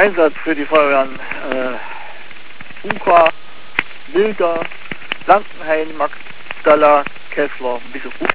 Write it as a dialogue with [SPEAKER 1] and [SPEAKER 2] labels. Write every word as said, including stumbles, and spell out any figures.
[SPEAKER 1] Einsatz für die Feuerwehren äh, Uka, Wilder, Blankenhain, Magdala, Kessler, Bischof